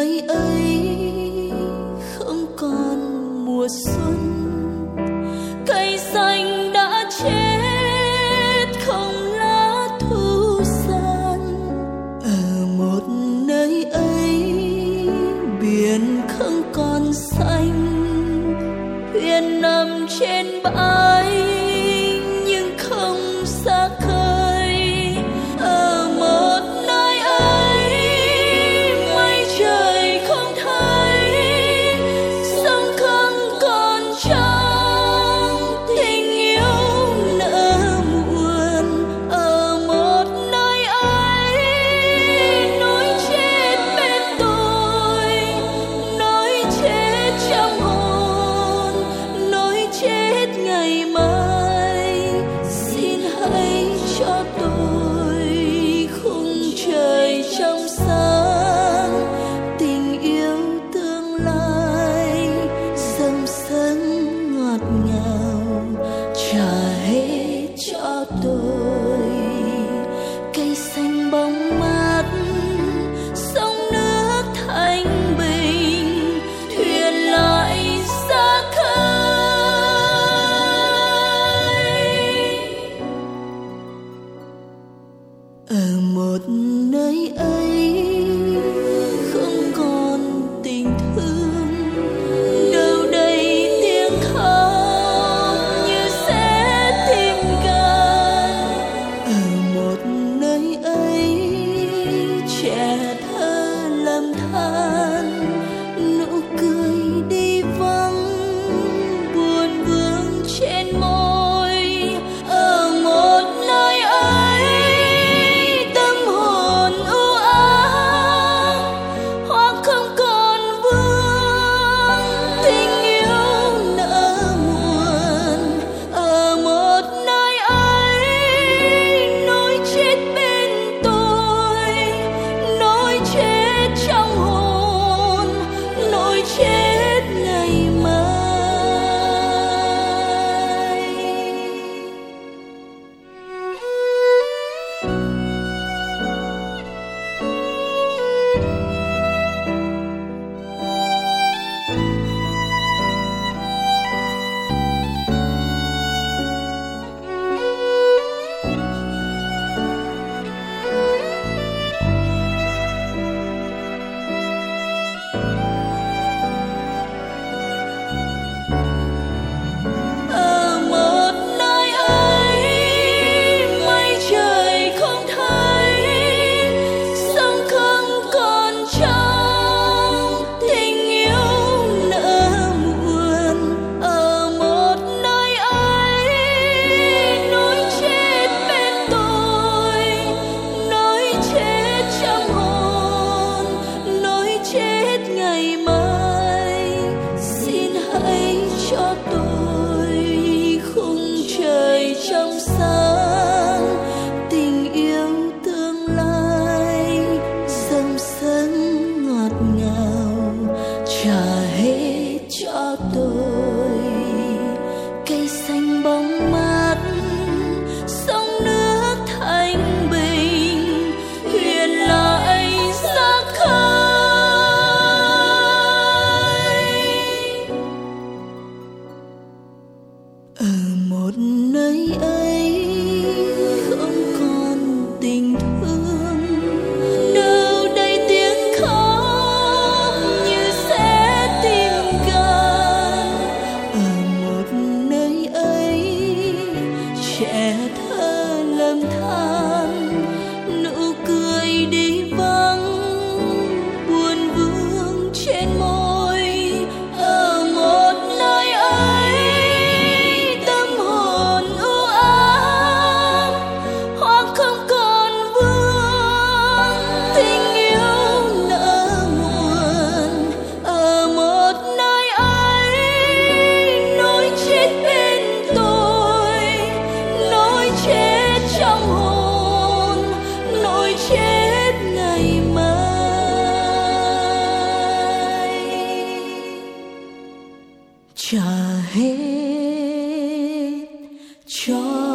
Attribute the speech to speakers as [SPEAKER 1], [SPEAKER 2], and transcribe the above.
[SPEAKER 1] nơi ấy không còn mùa xuân, cây xanh đã chết không lá thu san. Ở một nơi ấy biển không còn xanh, thuyền nằm trên bãi nhưng không xa khơi. Ở một nơi ấy mây trời không thấy, sông không còn trong, tình yêu nỡ muộn. Ở một nơi ấy nỗi chết bên tôi, nỗi chết trong hồn, nỗi chết ngày mai. Xin hãy cho tôi khung trời trong sáng, tình yêu tương lai dầm dâng ngọt ngào. Trả hết cho tôi cây xanh bóng mát, sông nước thanh bình, thuyền lại xa khơi. Ở một nơi ấy không còn tình thương, đâu đây tiếng khóc như sẽ tìm gan. Ở một nơi ấy trẻ thơ lầm than, nụ cười đi vắng buồn vương trên môi. Ở một nơi ấy tâm hồn u ám, hoa không còn vương, tình yêu nỡ muộn. Ở một nơi ấy nỗi chết bên tôi, nỗi chết trong hồn, nỗi chết ngày mai. Ở một nơi ấy mây trời không thấy, sông không còn trong, tình yêu nỡ muộn. Ở một nơi ấy nỗi chết bên tôi, nỗi chết trong hồn, nỗi chết ngày mai. Xin hãy cho tôi khung trời trong sáng, tình yêu tương lai dầm dâng ngọt ngào. Trả hết cho tôi cây xanh bóng mát, sông nước thanh bình, thuyền lại xa khơi. Ở một nơi ấy không còn tình thương, đâu đây tiếng khóc như sẽ tìm gan. Ở một nơi ấy trẻ thơ lầm than, nụ cười đi vắng buồn vương trên môi. Ở một nơi ấy tâm hồn u ám, hoa không còn vương, tình yêu nỡ muộn. Ở một nơi ấy nỗi chết bên tôi, nỗi chết trong hồn, nỗi chết ngày mai. Trả hết cho